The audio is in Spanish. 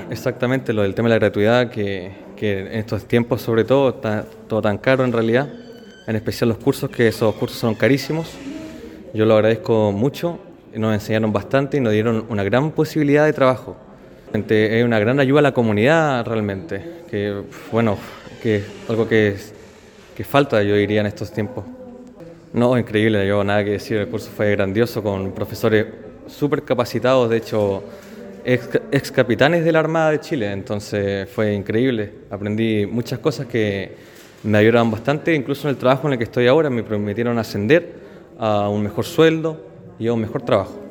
exactamente lo del tema de la gratuidad, que en estos tiempos sobre todo está todo tan caro en realidad, en especial los cursos, que esos cursos son carísimos. Yo lo agradezco mucho, nos enseñaron bastante y nos dieron una gran posibilidad de trabajo. Es una gran ayuda a la comunidad realmente, que bueno, que es algo que falta, yo diría, en estos tiempos. No, increíble, yo nada que decir, el curso fue grandioso con profesores súper capacitados, de hecho, ex capitanes de la Armada de Chile, entonces fue increíble. Aprendí muchas cosas que me ayudaron bastante, incluso en el trabajo en el que estoy ahora me permitieron ascender a un mejor sueldo y a un mejor trabajo.